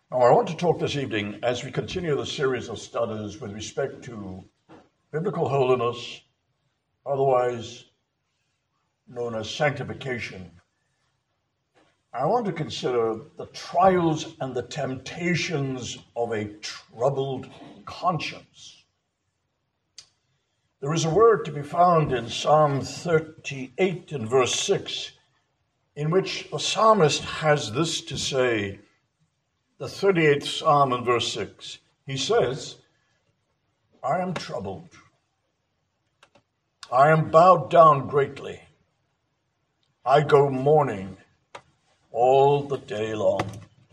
Now, I want to talk this evening as we continue the series of studies with respect to biblical holiness, otherwise known as sanctification. I want to consider the trials and the temptations of a troubled conscience. There is a word to be found in Psalm 38 and verse 6, in which the psalmist has this to say. The 38th Psalm in verse 6, he says, I am troubled. I am bowed down greatly. I go mourning all the day long.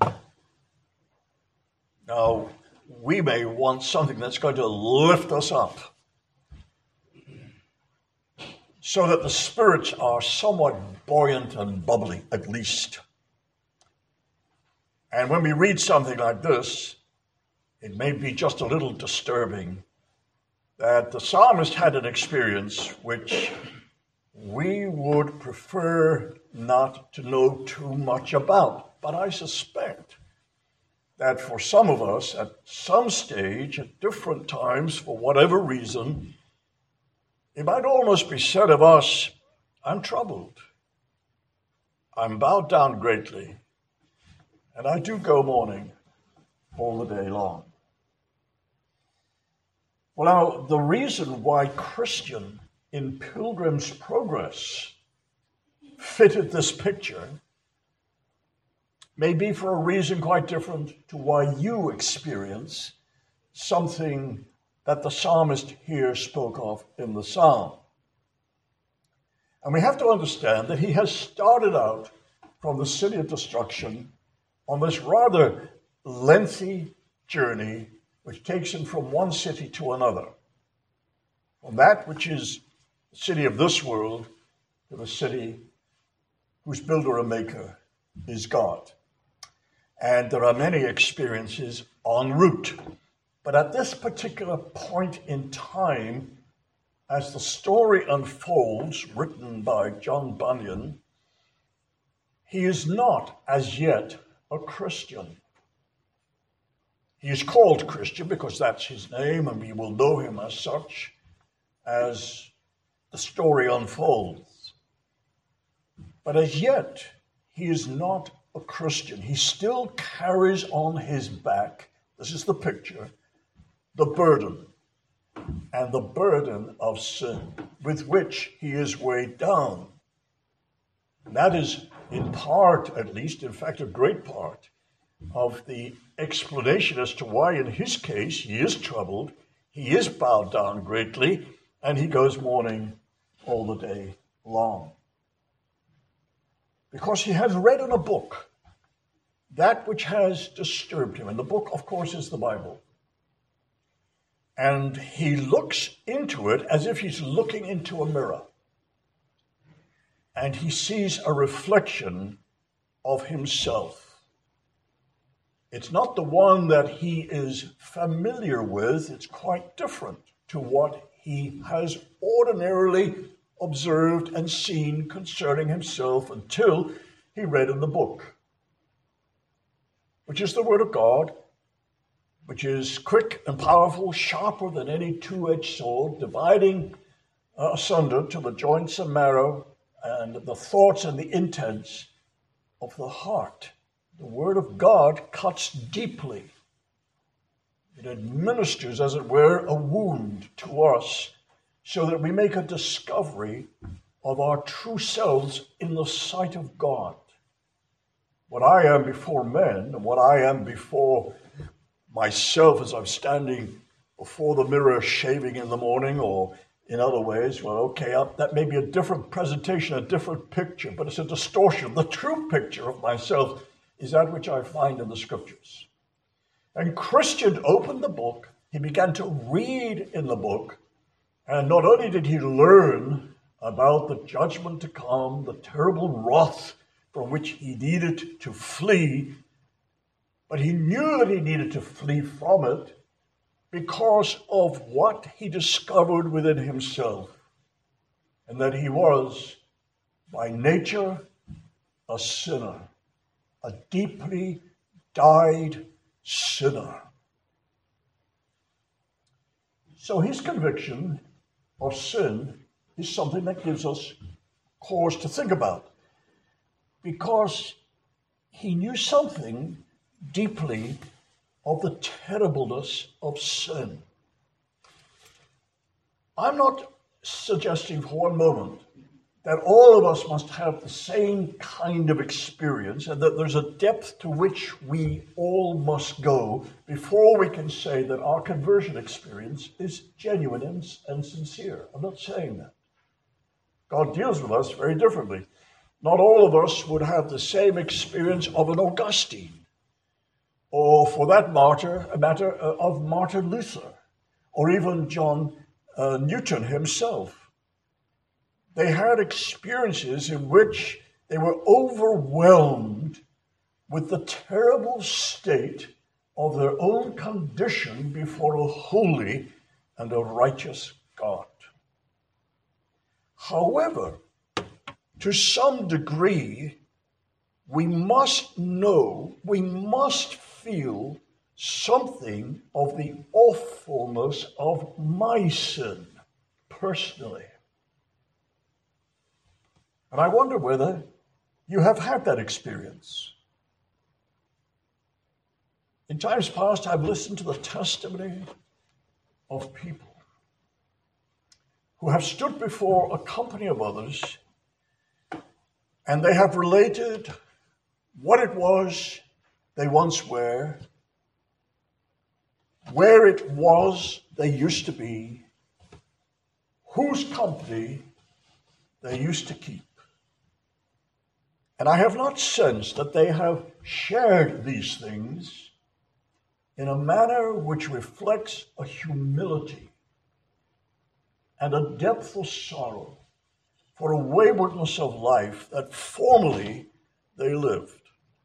Now, we may want something that's going to lift us up so that the spirits are somewhat buoyant and bubbly, at least. And when we read something like this, it may be just a little disturbing that the psalmist had an experience which we would prefer not to know too much about. But I suspect that for some of us, at some stage, at different times, for whatever reason, it might almost be said of us, I'm troubled. I'm bowed down greatly. And I do go mourning all the day long. Well, now, the reason why Christian in Pilgrim's Progress fitted this picture may be for a reason quite different to why you experience something that the psalmist here spoke of in the psalm. And we have to understand that he has started out from the city of destruction on this rather lengthy journey which takes him from one city to another, from that which is the city of this world to the city whose builder and maker is God. And there are many experiences en route. But at this particular point in time, as the story unfolds, written by John Bunyan, he is not as yet a Christian. He is called Christian because that's his name, and we will know him as such as the story unfolds. But as yet, he is not a Christian. He still carries on his back, this is the picture, the burden, and the burden of sin with which he is weighed down. And that is in part, at least, in fact, a great part of the explanation as to why, in his case, he is troubled, he is bowed down greatly, and he goes mourning all the day long. Because he has read in a book that which has disturbed him. And the book, of course, is the Bible. And he looks into it as if he's looking into a mirror. And he sees a reflection of himself. It's not the one that he is familiar with. It's quite different to what he has ordinarily observed and seen concerning himself until he read in the book, which is the Word of God, which is quick and powerful, sharper than any two-edged sword, dividing asunder to the joints and marrow, and the thoughts and the intents of the heart. The Word of God cuts deeply. It administers, as it were, a wound to us so that we make a discovery of our true selves in the sight of God. What I am before men and what I am before myself as I'm standing before the mirror shaving in the morning, or in other ways, well, okay, that may be a different presentation, a different picture, but it's a distortion. The true picture of myself is that which I find in the Scriptures. And Christian opened the book, he began to read in the book, and not only did he learn about the judgment to come, the terrible wrath from which he needed to flee, but he knew that he needed to flee from it because of what he discovered within himself, and that he was, by nature, a sinner, a deeply dyed sinner. So his conviction of sin is something that gives us cause to think about, because he knew something deeply of the terribleness of sin. I'm not suggesting for one moment that all of us must have the same kind of experience and that there's a depth to which we all must go before we can say that our conversion experience is genuine and sincere. I'm not saying that. God deals with us very differently. Not all of us would have the same experience of an Augustine, or for that matter of Martin Luther, or even John Newton himself. They had experiences in which they were overwhelmed with the terrible state of their own condition before a holy and a righteous God. However, to some degree, we must know, we must feel something of the awfulness of my sin personally. And I wonder whether you have had that experience. In times past, I've listened to the testimony of people who have stood before a company of others, and they have related what it was they once were, where it was they used to be, whose company they used to keep. And I have not sensed that they have shared these things in a manner which reflects a humility and a depth of sorrow for a waywardness of life that formerly they lived.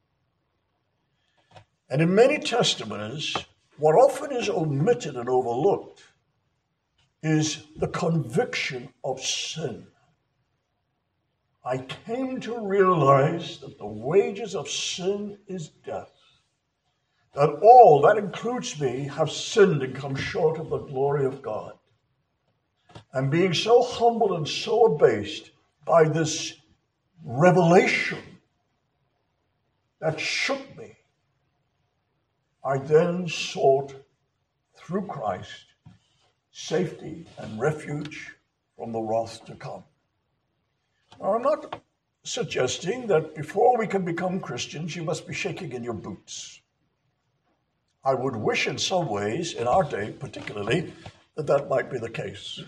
And in many testimonies, what often is omitted and overlooked is the conviction of sin. I came to realize that the wages of sin is death, that all, that includes me, have sinned and come short of the glory of God. And being so humbled and so abased by this revelation that shook me, I then sought, through Christ, safety and refuge from the wrath to come. Now, I'm not suggesting that before we can become Christians, you must be shaking in your boots. I would wish in some ways, in our day particularly, that that might be the case.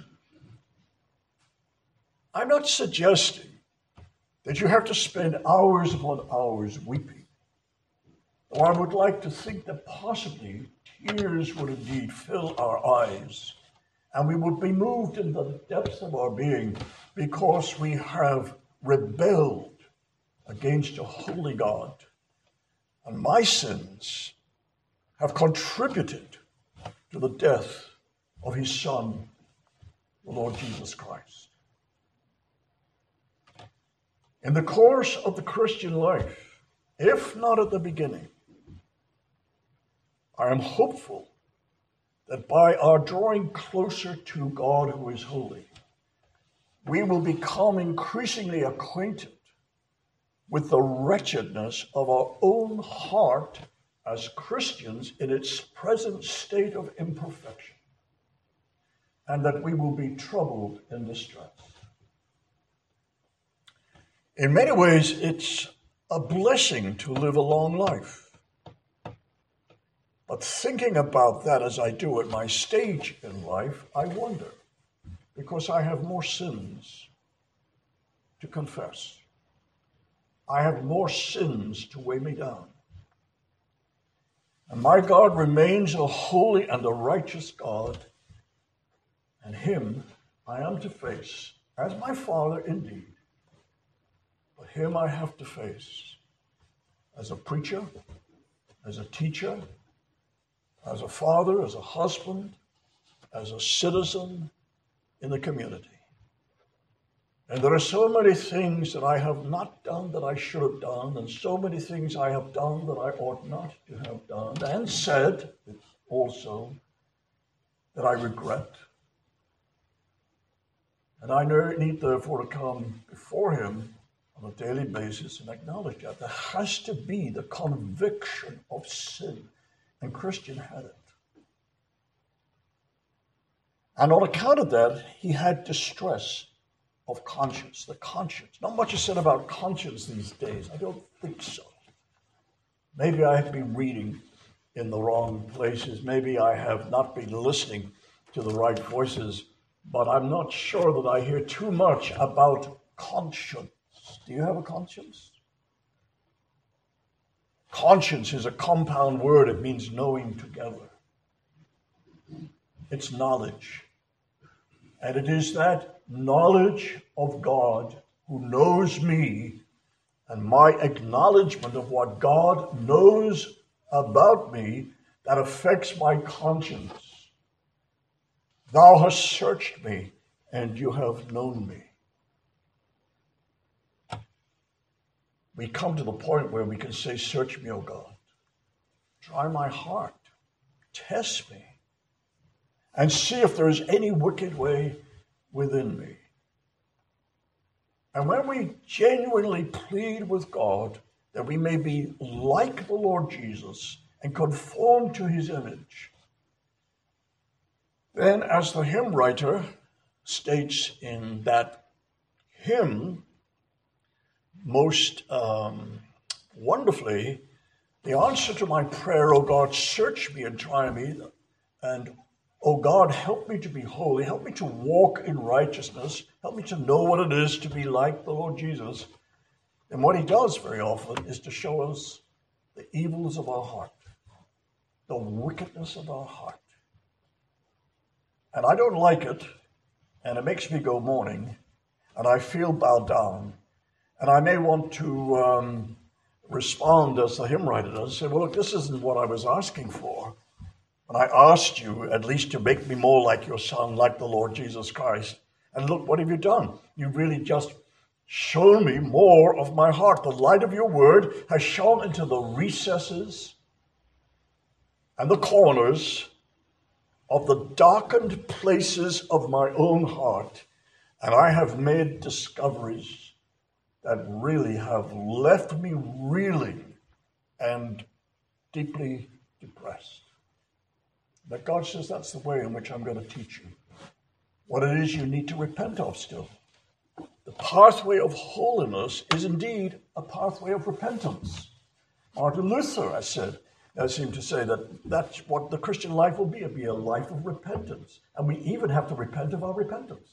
I'm not suggesting that you have to spend hours upon hours weeping. Or I would like to think that possibly tears would indeed fill our eyes, and we would be moved in the depths of our being because we have rebelled against a holy God. And my sins have contributed to the death of his Son, the Lord Jesus Christ. In the course of the Christian life, if not at the beginning, I am hopeful that by our drawing closer to God who is holy, we will become increasingly acquainted with the wretchedness of our own heart as Christians in its present state of imperfection, and that we will be troubled in distress. In many ways, it's a blessing to live a long life. But thinking about that as I do at my stage in life, I wonder, because I have more sins to confess. I have more sins to weigh me down. And my God remains a holy and a righteous God, and him I am to face as my Father indeed. But him I have to face as a preacher, as a teacher, as a father, as a husband, as a citizen in the community. And there are so many things that I have not done that I should have done, and so many things I have done that I ought not to have done, and said also that I regret. And I need therefore to come before him on a daily basis and acknowledge that. There has to be the conviction of sin. And Christian had it. And on account of that, he had distress of conscience. The conscience. Not much is said about conscience these days. I don't think so. Maybe I have been reading in the wrong places. Maybe I have not been listening to the right voices. But I'm not sure that I hear too much about conscience. Do you have a conscience? Conscience is a compound word. It means knowing together. It's knowledge. And it is that knowledge of God who knows me and my acknowledgement of what God knows about me that affects my conscience. Thou hast searched me, and you have known me. We come to the point where we can say, search me, O God. Try my heart. Test me. And see if there is any wicked way within me. And when we genuinely plead with God that we may be like the Lord Jesus and conform to his image, then, as the hymn writer states in that hymn, most wonderfully, the answer to my prayer, O God, search me and try me, and O God, help me to be holy, help me to walk in righteousness, help me to know what it is to be like the Lord Jesus. And what he does very often is to show us the evils of our heart, the wickedness of our heart. And I don't like it, and it makes me go mourning, and I feel bowed down, and I may want to respond as the hymn writer does, say, well, look, this isn't what I was asking for. And I asked you at least to make me more like your Son, like the Lord Jesus Christ. And look, what have you done? You've really just shown me more of my heart. The light of your word has shone into the recesses and the corners of the darkened places of my own heart, and I have made discoveries that really have left me reeling and deeply depressed. But God says that's the way in which I'm going to teach you what it is you need to repent of still. The pathway of holiness is indeed a pathway of repentance. Martin Luther, I seem to say that that's what the Christian life will be. It'll be a life of repentance. And we even have to repent of our repentance.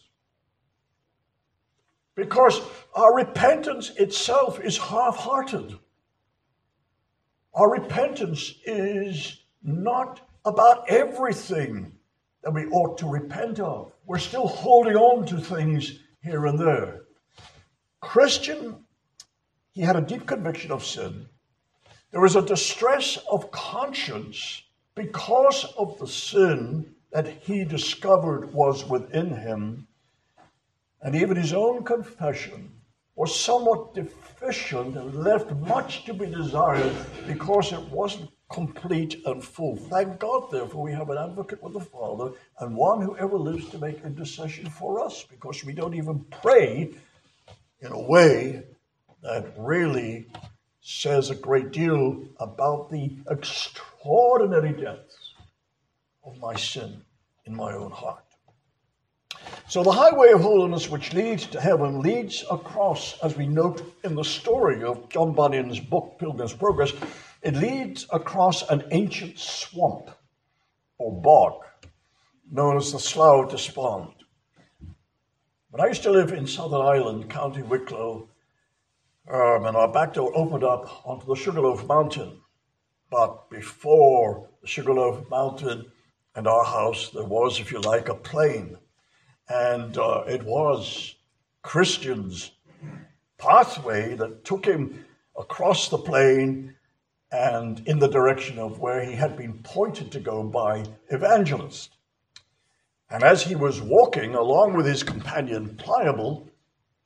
Because our repentance itself is half-hearted. Our repentance is not about everything that we ought to repent of. We're still holding on to things here and there. Christian, he had a deep conviction of sin. There was a distress of conscience because of the sin that he discovered was within him. And even his own confession was somewhat deficient and left much to be desired because it wasn't complete and full. Thank God, therefore, we have an advocate with the Father and one who ever lives to make intercession for us, because we don't even pray in a way that really says a great deal about the extraordinary depths of my sin in my own heart. So the highway of holiness which leads to heaven leads across, as we note in the story of John Bunyan's book, Pilgrim's Progress, it leads across an ancient swamp or bog known as the Slough Despond. When I used to live in Southern Ireland, County Wicklow, and our back door opened up onto the Sugarloaf Mountain. But before the Sugarloaf Mountain and our house, there was, if you like, a plain. And it was Christian's pathway that took him across the plain and in the direction of where he had been pointed to go by Evangelist. And as he was walking along with his companion Pliable,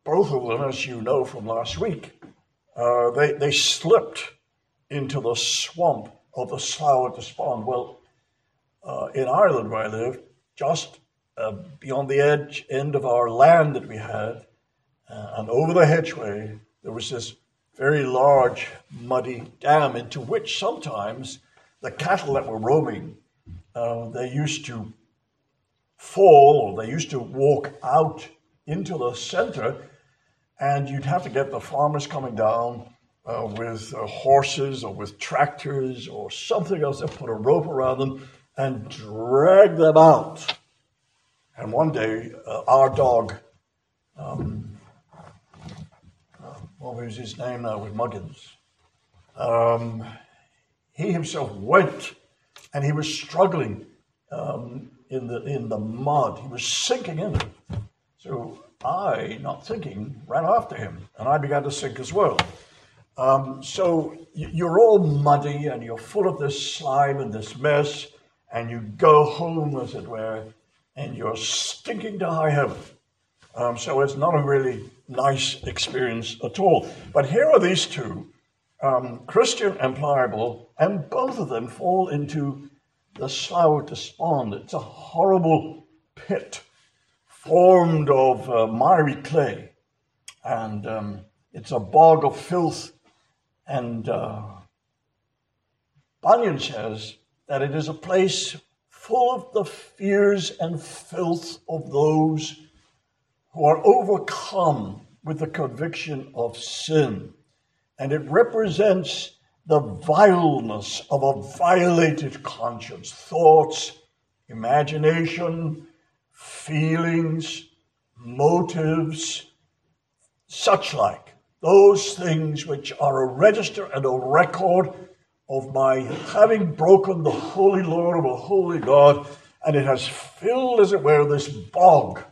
both of them, as you know from last week, they slipped into the swamp of the Slough of Despond. Well, in Ireland, where I live, just beyond the end of our land that we had, and over the hedgeway, there was this very large, muddy dam into which sometimes the cattle that were roaming, they used to fall, or they used to walk out into the center, and you'd have to get the farmers coming down with horses or with tractors or something else, and put a rope around them and drag them out. And one day, our dog, what was his name now with Muggins? He himself went, and he was struggling in the mud. He was sinking in it. So I, not thinking, ran after him, and I began to sink as well. So you're all muddy, and you're full of this slime and this mess, and you go home, as it were, and you're stinking to high heaven. So it's not a really nice experience at all. But here are these two, Christian and Pliable, and both of them fall into the Slough of Despond. It's a horrible pit formed of miry clay, and it's a bog of filth. And Bunyan says that it is a place full of the fears and filth of those who are overcome with the conviction of sin. And it represents the vileness of a violated conscience, thoughts, imagination, feelings, motives, such like. Those things which are a register and a record of my having broken the holy Lord of a holy God, and it has filled, as it were, this bog.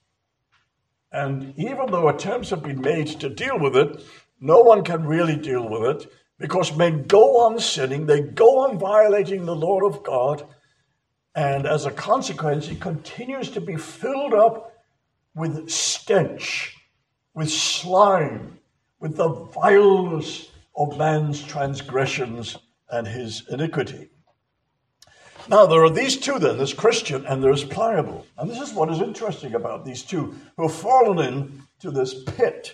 And even though attempts have been made to deal with it, no one can really deal with it, because men go on sinning, they go on violating the Lord of God, and as a consequence, he continues to be filled up with stench, with slime, with the vileness of man's transgressions and his iniquity. Now, there are these two then, there's Christian and there's Pliable. And this is what is interesting about these two who have fallen into this pit.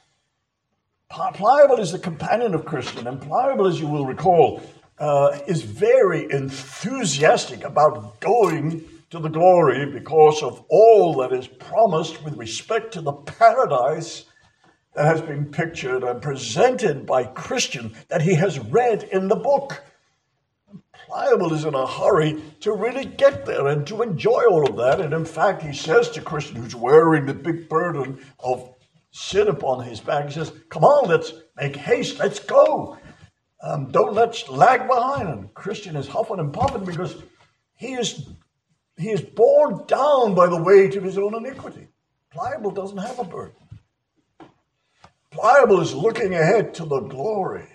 Pliable is the companion of Christian, and Pliable, as you will recall, is very enthusiastic about going to the glory because of all that is promised with respect to the paradise that has been pictured and presented by Christian that he has read in the book. Pliable is in a hurry to really get there and to enjoy all of that. And in fact, he says to Christian, who's wearing the big burden of sin upon his back, he says, come on, let's make haste, let's go. Don't let's lag behind. And Christian is huffing and puffing because he is borne down by the weight of his own iniquity. Pliable doesn't have a burden. Pliable is looking ahead to the glory.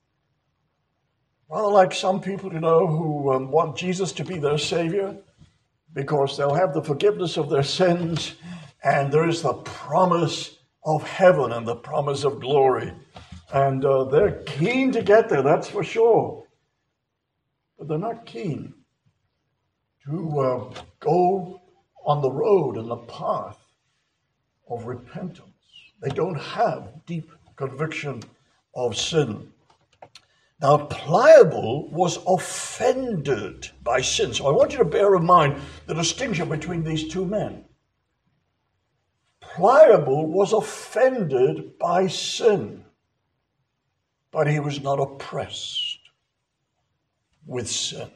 Rather like some people, who want Jesus to be their Savior because they'll have the forgiveness of their sins, and there is the promise of heaven and the promise of glory. And they're keen to get there, that's for sure. But they're not keen to go on the road and the path of repentance. They don't have deep conviction of sin. Now, Pliable was offended by sin. So I want you to bear in mind the distinction between these two men. Pliable was offended by sin, but he was not oppressed with sin.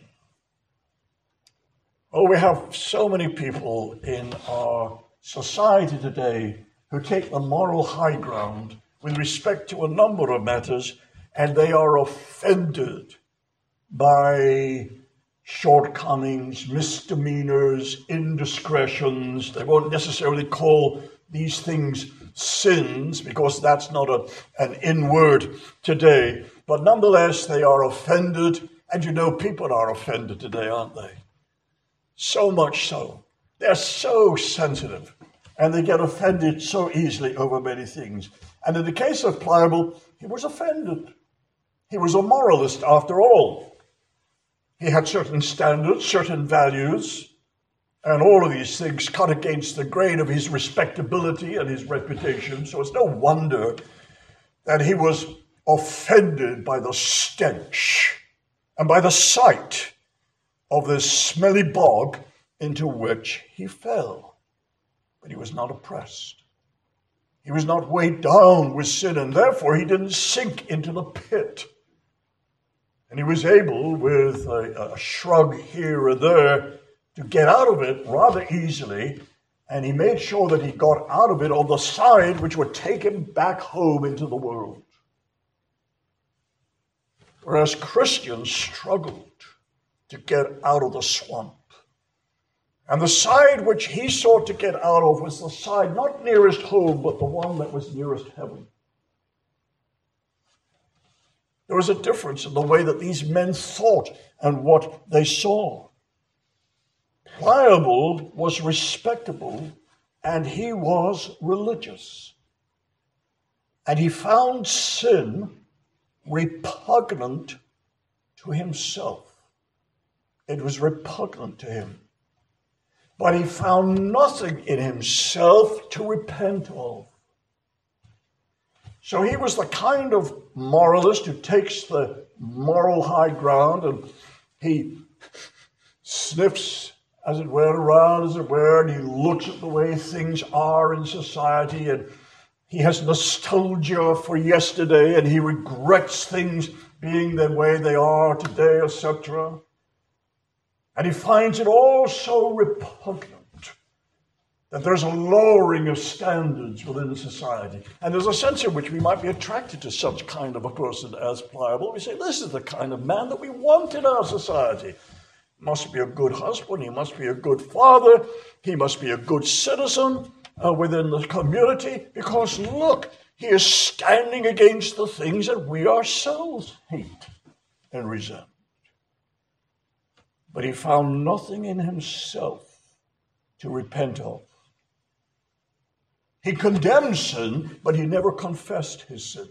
Oh, we have so many people in our society today who take the moral high ground with respect to a number of matters, and they are offended by shortcomings, misdemeanors, indiscretions. They won't necessarily call these things sins because that's not an in word today. But nonetheless, they are offended. And people are offended today, aren't they? So much so. They're so sensitive. And they get offended so easily over many things. And in the case of Pliable, he was offended. He was a moralist after all. He had certain standards, certain values, and all of these things cut against the grain of his respectability and his reputation. So it's no wonder that he was offended by the stench and by the sight of this smelly bog into which he fell. But he was not oppressed. He was not weighed down with sin, and therefore he didn't sink into the pit. And he was able, with a shrug here and there, to get out of it rather easily, and he made sure that he got out of it on the side which would take him back home into the world. Whereas Christians struggled to get out of the swamp. And the side which he sought to get out of was the side not nearest home, but the one that was nearest heaven. There was a difference in the way that these men thought and what they saw. Pliable was respectable, and he was religious. And he found sin repugnant to himself. It was repugnant to him. But he found nothing in himself to repent of. So he was the kind of moralist who takes the moral high ground and he sniffs, as it were, around, as it were, and he looks at the way things are in society, and he has nostalgia for yesterday, and he regrets things being the way they are today, etc. And he finds it all so repugnant that there's a lowering of standards within society. And there's a sense in which we might be attracted to such kind of a person as Pliable. We say, this is the kind of man that we want in our society. He must be a good husband, he must be a good father, he must be a good citizen within the community, because look, he is standing against the things that we ourselves hate and resent. But he found nothing in himself to repent of. He condemned sin, but he never confessed his sins.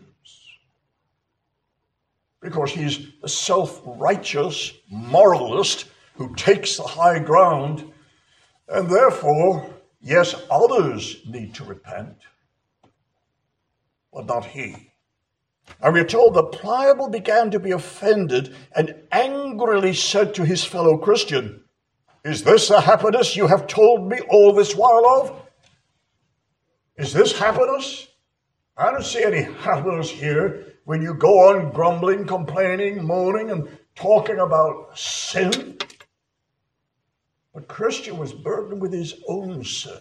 Because he's a self-righteous moralist who takes the high ground, and therefore, yes, others need to repent, but not he. And we're told that Pliable began to be offended and angrily said to his fellow Christian, "Is this the happiness you have told me all this while of? Is this happiness? I don't see any happiness here when you go on grumbling, complaining, moaning, and talking about sin." But Christian was burdened with his own sin,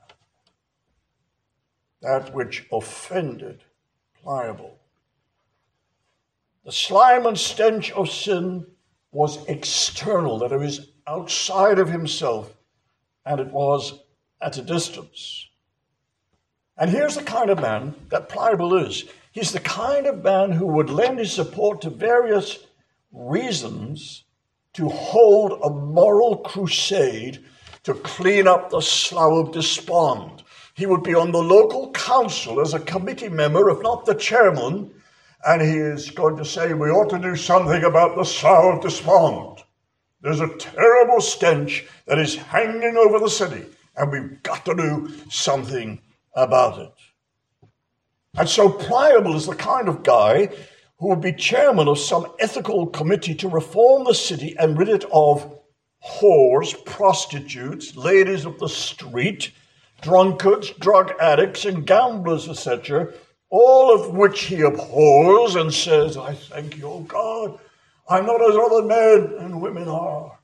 that which offended Pliable. The slime and stench of sin was external, that it was outside of himself, and it was at a distance. And here's the kind of man that Pliable is. He's the kind of man who would lend his support to various reasons to hold a moral crusade to clean up the Slough of Despond. He would be on the local council as a committee member, if not the chairman, and he is going to say, we ought to do something about the Slough of Despond. There's a terrible stench that is hanging over the city, and we've got to do something about it. And so Pliable is the kind of guy who would be chairman of some ethical committee to reform the city and rid it of whores, prostitutes, ladies of the street, drunkards, drug addicts, and gamblers, etc., all of which he abhors and says, I thank you, O God, I'm not as other men and women are.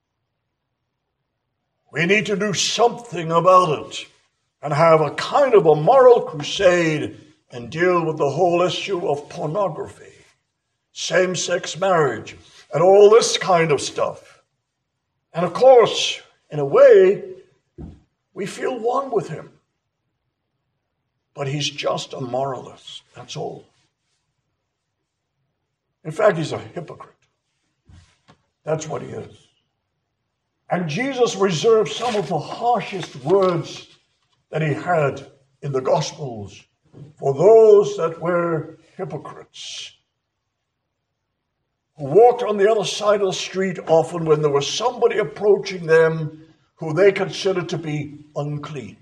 We need to do something about it and have a kind of a moral crusade and deal with the whole issue of pornography, same-sex marriage, and all this kind of stuff. And of course, in a way, we feel one with him. But he's just a moralist, that's all. In fact, he's a hypocrite. That's what he is. And Jesus reserved some of the harshest words that he had in the Gospels for those that were hypocrites, who walked on the other side of the street often when there was somebody approaching them who they considered to be unclean.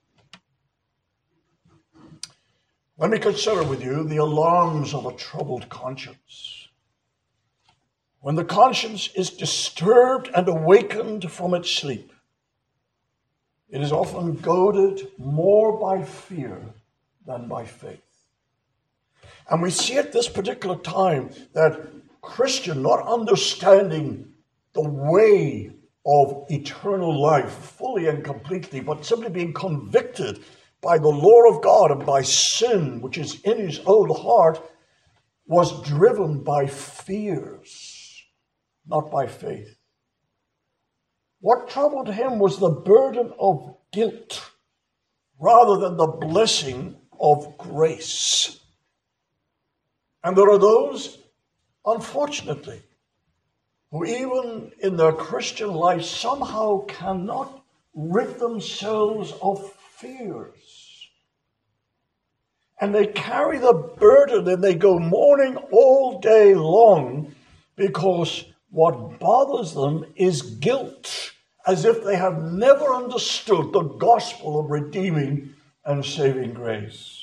Let me consider with you the alarms of a troubled conscience. When the conscience is disturbed and awakened from its sleep, it is often goaded more by fear than by faith. And we see at this particular time that Christian, not understanding the way of eternal life fully and completely, but simply being convicted by the law of God and by sin, which is in his own heart, was driven by fears, not by faith. What troubled him was the burden of guilt rather than the blessing of grace. And there are those, unfortunately, who even in their Christian life somehow cannot rid themselves of fears. And they carry the burden and they go mourning all day long because what bothers them is guilt, as if they have never understood the gospel of redeeming and saving grace.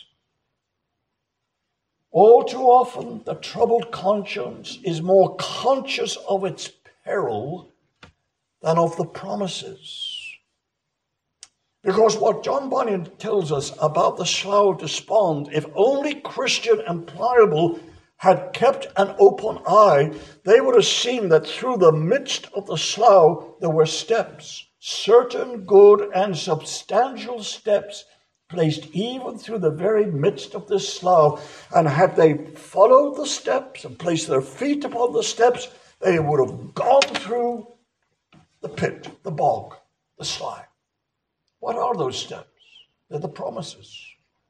All too often, the troubled conscience is more conscious of its peril than of the promises. Because what John Bunyan tells us about the Slough of Despond, if only Christian and Pliable had kept an open eye, they would have seen that through the midst of the slough there were steps, certain good and substantial steps placed even through the very midst of this slough. And had they followed the steps and placed their feet upon the steps, they would have gone through the pit, the bog, the slough. What are those steps? They're the promises.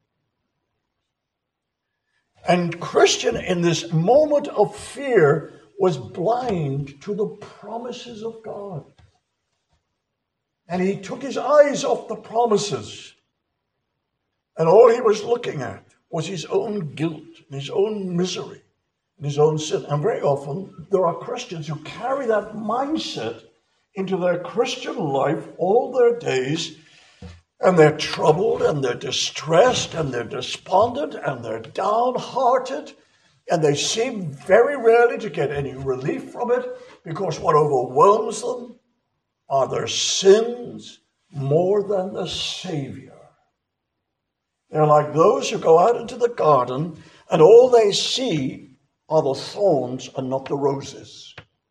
And Christian, in this moment of fear, was blind to the promises of God. And he took his eyes off the promises. And all he was looking at was his own guilt, and his own misery, and his own sin. And very often, there are Christians who carry that mindset into their Christian life all their days. And they're troubled, and they're distressed, and they're despondent, and they're downhearted, and they seem very rarely to get any relief from it, because what overwhelms them are their sins more than the Savior. They're like those who go out into the garden, and all they see are the thorns and not the roses.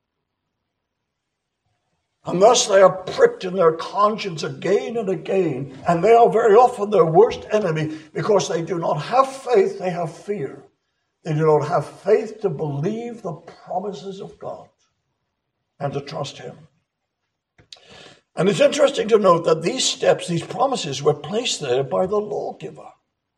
And thus they are pricked in their conscience again and again. And they are very often their worst enemy because they do not have faith, they have fear. They do not have faith to believe the promises of God and to trust him. And it's interesting to note that these steps, these promises, were placed there by the lawgiver,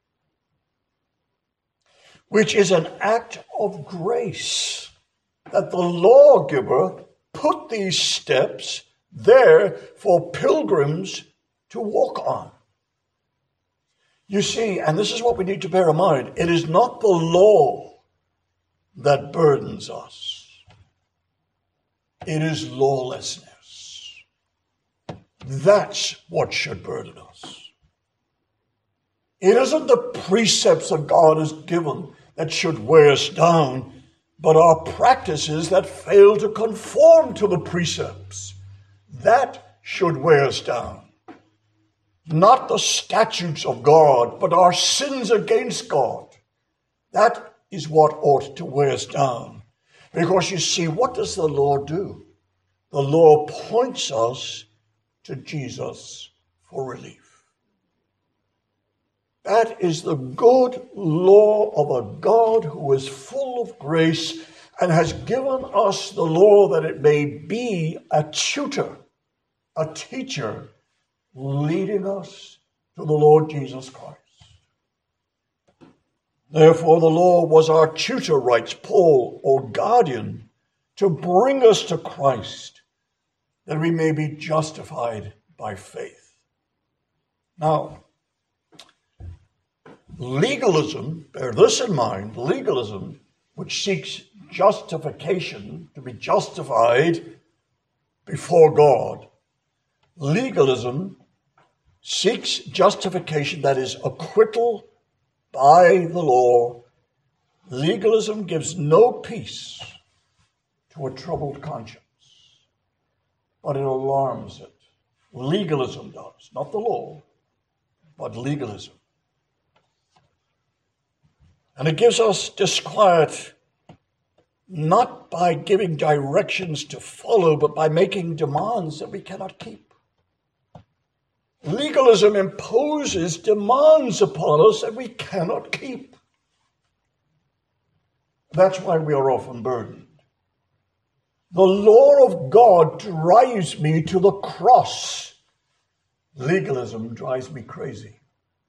which is an act of grace, that the lawgiver put these steps there for pilgrims to walk on. You see, and this is what we need to bear in mind, it is not the law that burdens us. It is lawlessness. That's what should burden us. It isn't the precepts that God has given that should weigh us down, but our practices that fail to conform to the precepts. That should weigh us down. Not the statutes of God, but our sins against God. That is what ought to weigh us down. Because you see, what does the law do? The law points us to Jesus for relief. That is the good law of a God who is full of grace and has given us the law that it may be a tutor, a teacher, leading us to the Lord Jesus Christ. Therefore, the law was our tutor, writes Paul, or guardian, to bring us to Christ, that we may be justified by faith. Now, Legalism, bear this in mind, legalism, which seeks justification, to be justified before God. Legalism seeks justification, that is, acquittal by the law. Legalism gives no peace to a troubled conscience, but it alarms it. Legalism does, not the law, but legalism. And it gives us disquiet not by giving directions to follow, but by making demands that we cannot keep. Legalism imposes demands upon us that we cannot keep. That's why we are often burdened. The law of God drives me to the cross. Legalism drives me crazy.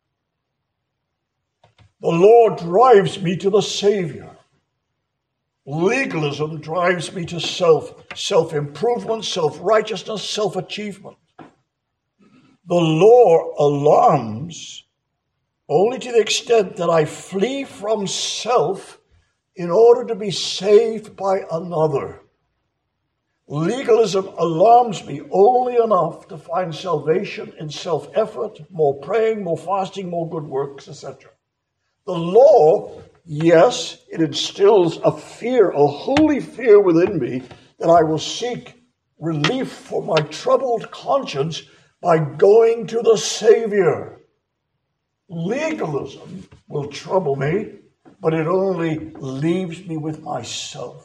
The law drives me to the Savior. Legalism drives me to self-improvement, self-righteousness, self-achievement. The law alarms only to the extent that I flee from self in order to be saved by another. Legalism alarms me only enough to find salvation in self-effort, more praying, more fasting, more good works, etc. The law, yes, it instills a fear, a holy fear within me that I will seek relief for my troubled conscience by going to the Savior. Legalism will trouble me, but it only leaves me with myself.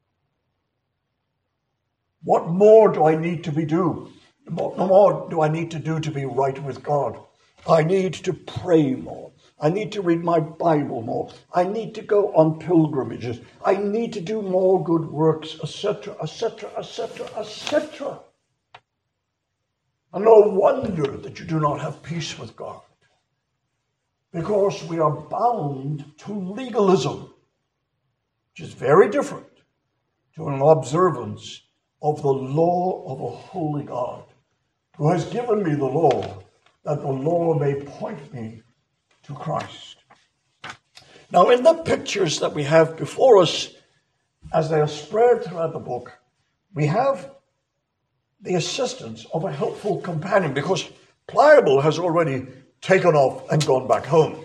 What more do I need to do? What more do I need to do to be right with God? I need to pray more. I need to read my Bible more. I need to go on pilgrimages. I need to do more good works, etc., etc., etc., etc. And no wonder that you do not have peace with God, because we are bound to legalism, which is very different to an observance of the law of a holy God, who has given me the law, that the law may point me to Christ. Now, in the pictures that we have before us, as they are spread throughout the book, we have the assistance of a helpful companion, because Pliable has already taken off and gone back home.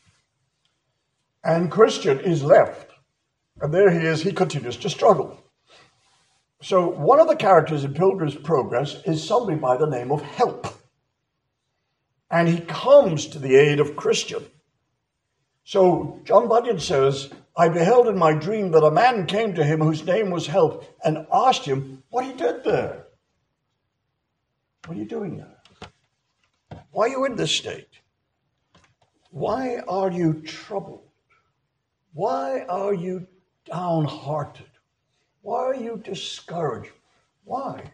And Christian is left. And there he is, he continues to struggle. So one of the characters in Pilgrim's Progress is somebody by the name of Help. And he comes to the aid of Christian. So John Bunyan says, I beheld in my dream that a man came to him whose name was Help, and asked him what he did there. What are you doing there? Why are you in this state? Why are you troubled? Why are you downhearted? Why are you discouraged? Why?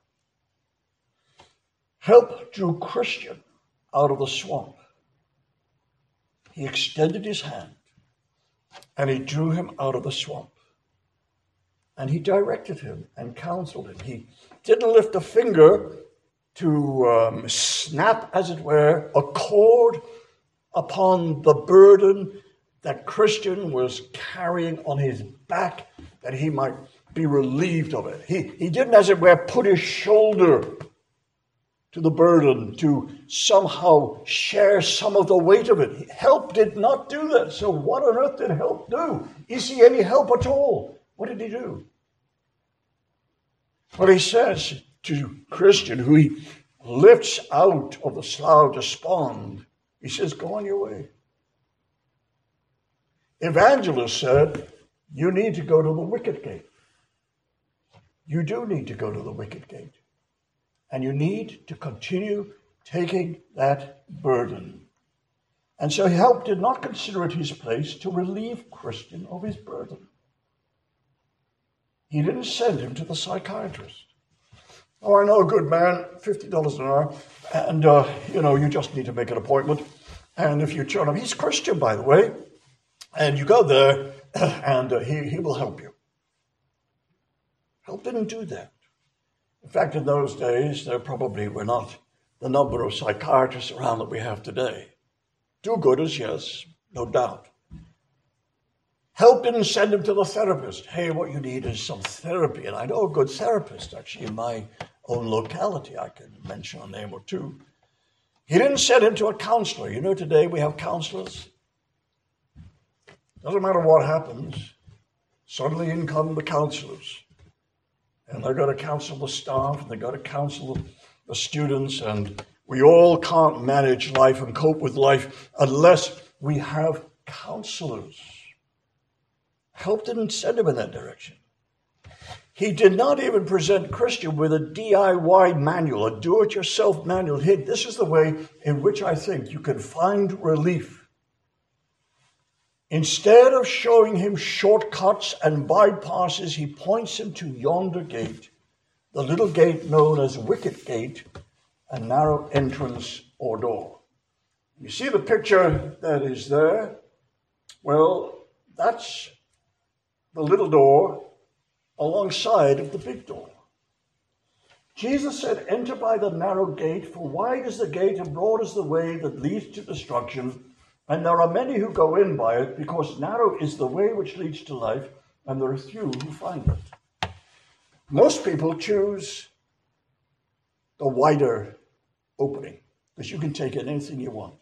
Help drew Christian out of the swamp. He extended his hand and he drew him out of the swamp. And he directed him and counseled him. He didn't lift a finger to snap, as it were, a cord upon the burden that Christian was carrying on his back, that he might be relieved of it. He didn't, as it were, put his shoulder to the burden to somehow share some of the weight of it. Help did not do that. So what on earth did Help do? Is he any help at all? What did he do? Well, he says to Christian, who he lifts out of the slough despond, he says, go on your way. Evangelist said, you need to go to the wicket gate. You do need to go to the wicket gate. And you need to continue taking that burden. And so Help did not consider it his place to relieve Christian of his burden. He didn't send him to the psychiatrist. Oh, I know a good man, $50 an hour, and, you just need to make an appointment. And if you turn him, he's Christian, by the way, and you go there, and he will help you. Help didn't do that. In fact, in those days, there probably were not the number of psychiatrists around that we have today. Do-gooders, yes, no doubt. Help didn't send him to the therapist. Hey, what you need is some therapy. And I know a good therapist, actually, in my own locality. I can mention a name or two. He didn't send him to a counselor. You know, today we have counselors. Doesn't matter what happens. Suddenly in come the counselors. And they've got to counsel the staff, and they've got to counsel the students, and we all can't manage life and cope with life unless we have counselors. Help didn't send him in that direction. He did not even present Christian with a DIY manual, a do-it-yourself manual. Hey, this is the way in which I think you can find relief. Instead of showing him shortcuts and bypasses, he points him to yonder gate, the little gate known as Wicket Gate, a narrow entrance or door. You see the picture that is there? Well, that's the little door alongside of the big door. Jesus said, enter by the narrow gate, for wide is the gate and broad is the way that leads to destruction, and there are many who go in by it, because narrow is the way which leads to life, and there are few who find it. Most people choose the wider opening, because you can take in anything you want.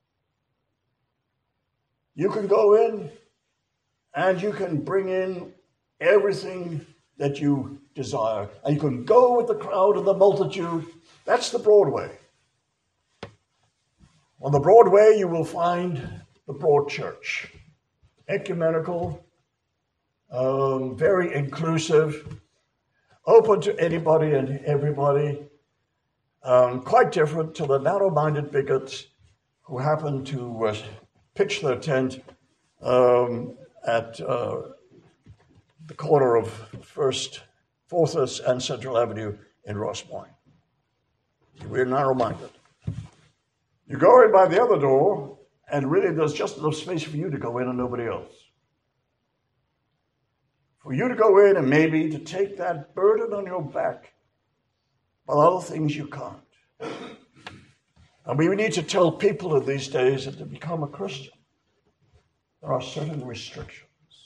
You can go in and you can bring in everything that you desire. And you can go with the crowd and the multitude. That's the Broadway. On the Broadway, you will find the Broad Church. Ecumenical, very inclusive, open to anybody and everybody. Quite different to the narrow-minded bigots who happen to pitch their tent at the corner of 4th and Central Avenue in Ross Point. We're narrow-minded. You go in by the other door, and really there's just enough space for you to go in and nobody else. For you to go in and maybe to take that burden on your back, but other things you can't. And we need to tell people in these days that to become a Christian, there are certain restrictions.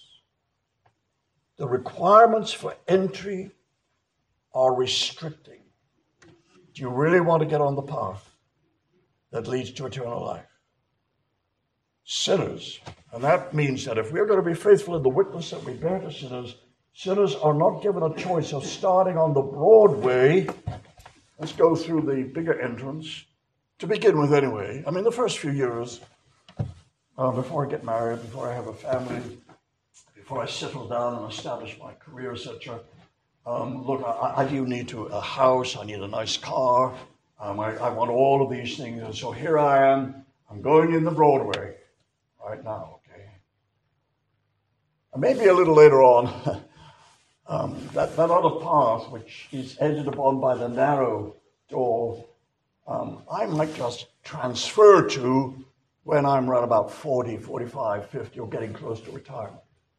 The requirements for entry are restricting. Do you really want to get on the path that leads to eternal life? Sinners, and that means that if we're going to be faithful in the witness that we bear to sinners, sinners are not given a choice of starting on the Broadway. Let's go through the bigger entrance, to begin with anyway. I mean, the first few years, before I get married, before I have a family, before I settle down and establish my career, etc. Look, I do need a house, I need a nice car, I want all of these things, and so here I am, I'm going in the Broadway right now, okay? And maybe a little later on, that other path which is entered upon by the narrow door, I might just transfer to when I'm around about 40, 45, 50, or getting close to retirement.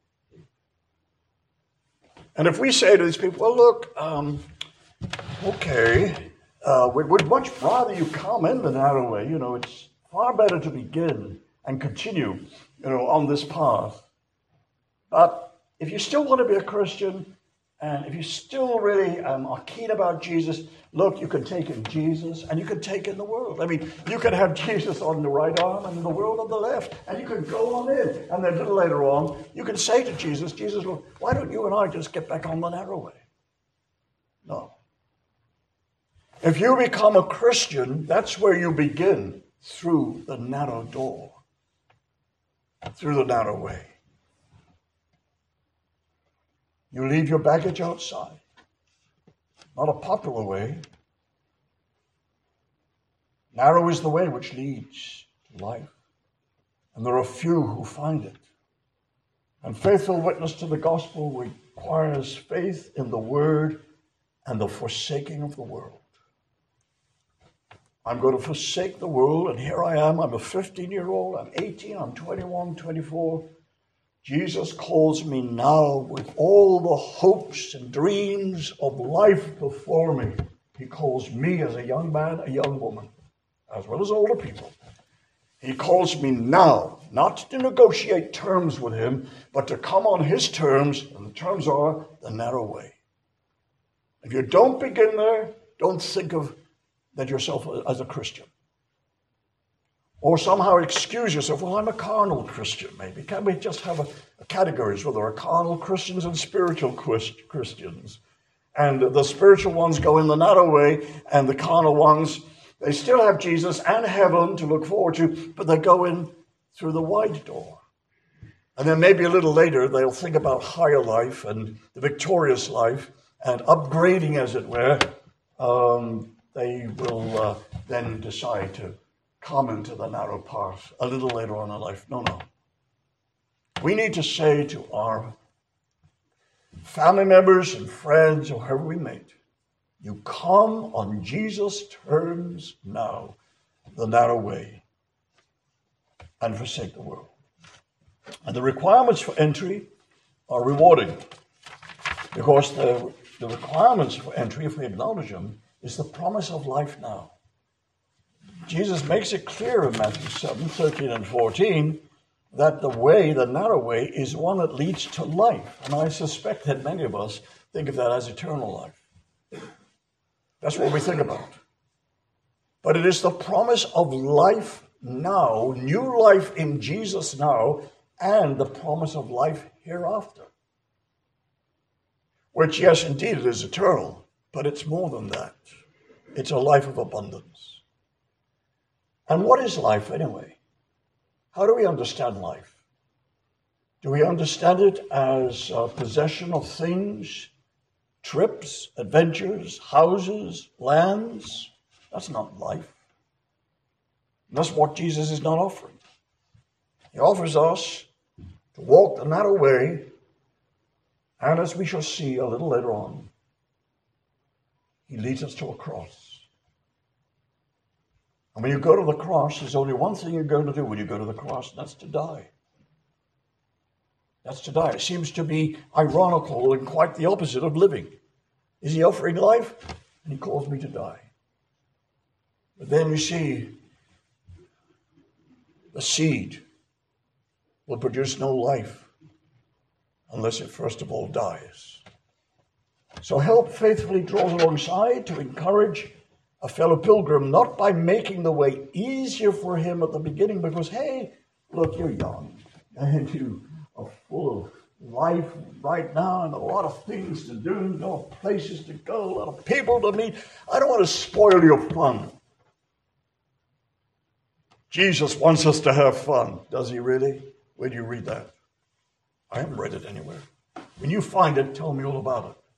And if we say to these people, well, look, okay, we'd much rather you come in the narrow way. You know, it's far better to begin and continue, on this path. But if you still want to be a Christian, and if you still really are keen about Jesus, look, you can take in Jesus and you can take in the world. I mean, you can have Jesus on the right arm and the world on the left, and you can go on in. And then a little later on, you can say to Jesus, look, why don't you and I just get back on the narrow way? No. If you become a Christian, that's where you begin, through the narrow door, through the narrow way. You leave your baggage outside. Not a popular way. Narrow is the way which leads to life, and there are few who find it. And faithful witness to the gospel requires faith in the word and the forsaking of the world. I'm going to forsake the world, and here I am. I'm a 15-year-old. I'm 18. I'm 21, 24. Jesus calls me now with all the hopes and dreams of life before me. He calls me as a young man, a young woman, as well as older people. He calls me now, not to negotiate terms with him, but to come on his terms, and the terms are the narrow way. If you don't begin there, don't think of that yourself as a Christian. Or somehow excuse yourself, well, I'm a carnal Christian, maybe. Can't we just have a categories where there are carnal Christians and spiritual Christians? And the spiritual ones go in the narrow way, and the carnal ones, they still have Jesus and heaven to look forward to, but they go in through the wide door. And then maybe a little later, they'll think about higher life and the victorious life and upgrading, as it were. They will then decide to come into the narrow path a little later on in life. No. We need to say to our family members and friends, or whoever we meet, you come on Jesus' terms now, the narrow way, and forsake the world. And the requirements for entry are rewarding, because the requirements for entry, if we acknowledge them, is the promise of life now. Jesus makes it clear in Matthew 7, 13 and 14, that the way, the narrow way, is one that leads to life. And I suspect that many of us think of that as eternal life. That's what we think about. But it is the promise of life now, new life in Jesus now, and the promise of life hereafter. Which, yes, indeed, it is eternal, but it's more than that. It's a life of abundance. And what is life anyway? How do we understand life? Do we understand it as a possession of things, trips, adventures, houses, lands? That's not life. And that's what Jesus is not offering. He offers us to walk the narrow way, and as we shall see a little later on, he leads us to a cross. And when you go to the cross, there's only one thing you're going to do when you go to the cross, and that's to die. That's to die. It seems to be ironical and quite the opposite of living. Is he offering life? And he calls me to die. But then you see, the seed will produce no life unless it first of all dies. So help faithfully draws alongside to encourage a fellow pilgrim, not by making the way easier for him at the beginning, because, hey, look, you're young, and you are full of life right now, and a lot of things to do, a lot of places to go, a lot of people to meet. I don't want to spoil your fun. Jesus wants us to have fun. Does he really? Where do you read that? I haven't read it anywhere. When you find it, tell me all about it.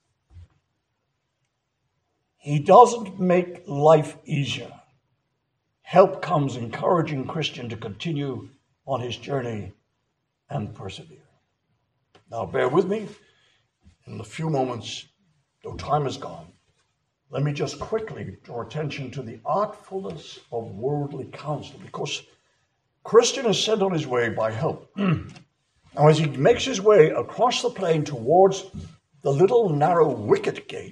He doesn't make life easier. Help comes encouraging Christian to continue on his journey and persevere. Now bear with me. In a few moments, though time is gone, let me just quickly draw attention to the artfulness of worldly counsel, because Christian is sent on his way by help. Now as he makes his way across the plain towards the little narrow wicket gate,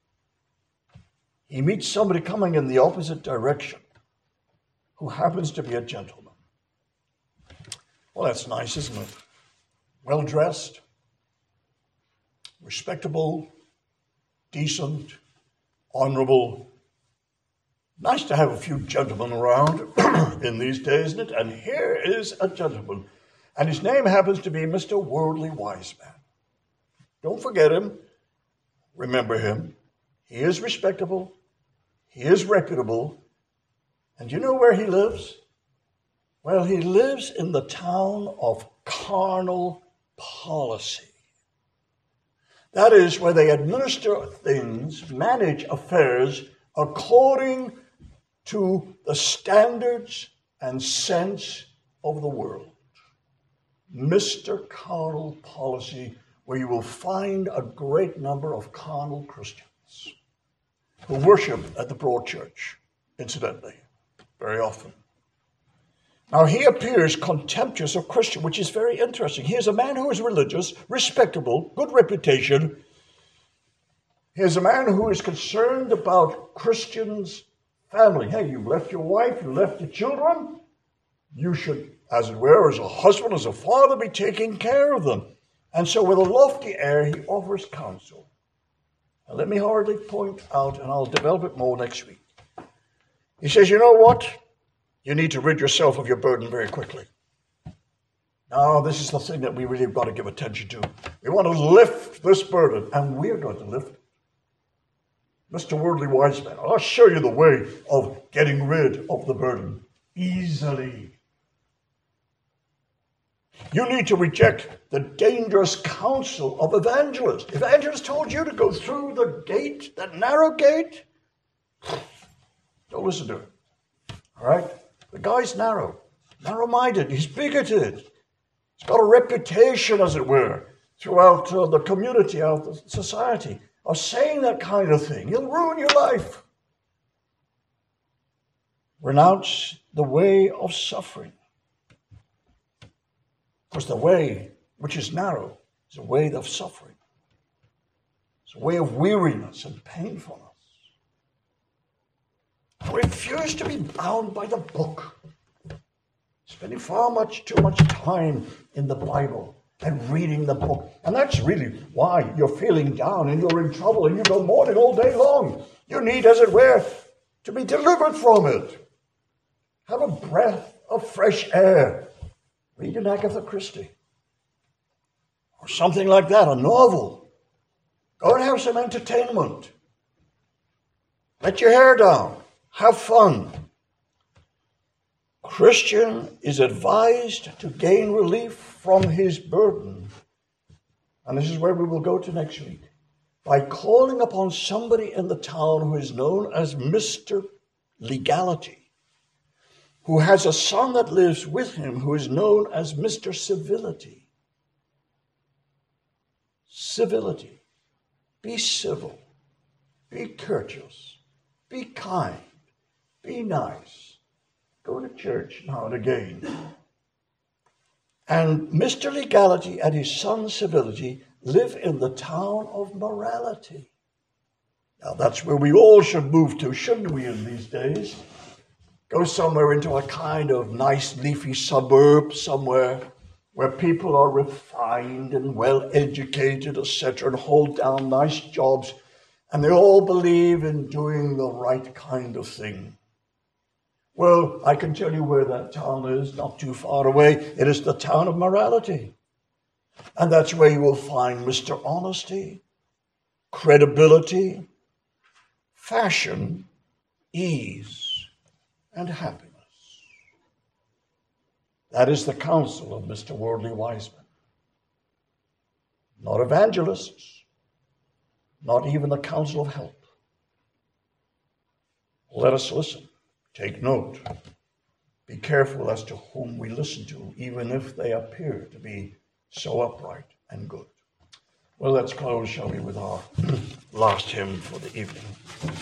he meets somebody coming in the opposite direction who happens to be a gentleman. Well, that's nice, isn't it? Well-dressed, respectable, decent, honorable. Nice to have a few gentlemen around in these days, isn't it? And here is a gentleman, and his name happens to be Mr. Worldly Wise Man. Don't forget him. Remember him. He is respectable. He is reputable. And you know where he lives? Well, he lives in the town of carnal policy. That is where they administer things, manage affairs according to the standards and sense of the world. Mr. Carnal Policy, where you will find a great number of carnal Christians who worship at the Broad Church, incidentally, very often. Now, he appears contemptuous of Christian, which is very interesting. He is a man who is religious, respectable, good reputation. He is a man who is concerned about Christians' family. Hey, you left your wife, you left your children. You should, as it were, as a husband, as a father, be taking care of them. And so with a lofty air, he offers counsel. Now, let me hurriedly point out, and I'll develop it more next week. He says, you know what? You need to rid yourself of your burden very quickly. Now, this is the thing that we really have got to give attention to. We want to lift this burden, and we're going to lift it. Mr. Worldly Wise Man, I'll show you the way of getting rid of the burden easily. You need to reject the dangerous counsel of evangelists. Evangelists told you to go through the gate, that narrow gate. Don't listen to it. All right? The guy's narrow-minded. He's bigoted. He's got a reputation, as it were, throughout the community, out the society, of saying that kind of thing. He'll ruin your life. Renounce the way of suffering. Because the way which is narrow is a way of suffering. It's a way of weariness and painfulness. Refuse to be bound by the book. Spending too much time in the Bible and reading the book. And that's really why you're feeling down and you're in trouble and you go mourning all day long. You need, as it were, to be delivered from it. Have a breath of fresh air. Read an Agatha Christie. Or something like that, a novel. Go and have some entertainment. Let your hair down. Have fun. Christian is advised to gain relief from his burden. And this is where we will go to next week. By calling upon somebody in the town who is known as Mr. Legality, who has a son that lives with him who is known as Mr. Civility. Civility. Be civil. Be courteous. Be kind. Be nice. Go to church now and again. And Mr. Legality and his son Civility live in the town of Morality. Now that's where we all should move to, shouldn't we, in these days? Go somewhere into a kind of nice leafy suburb somewhere where people are refined and well-educated, etc., and hold down nice jobs, and they all believe in doing the right kind of thing. Well, I can tell you where that town is, not too far away. It is the town of Morality. And that's where you will find Mr. Honesty, credibility, fashion, ease, and happiness. That is the counsel of Mr. Worldly Wiseman. Not evangelists, not even the counsel of help. Let us listen. Take note. Be careful as to whom we listen to, even if they appear to be so upright and good. Well, let's close, shall we, with our last hymn for the evening.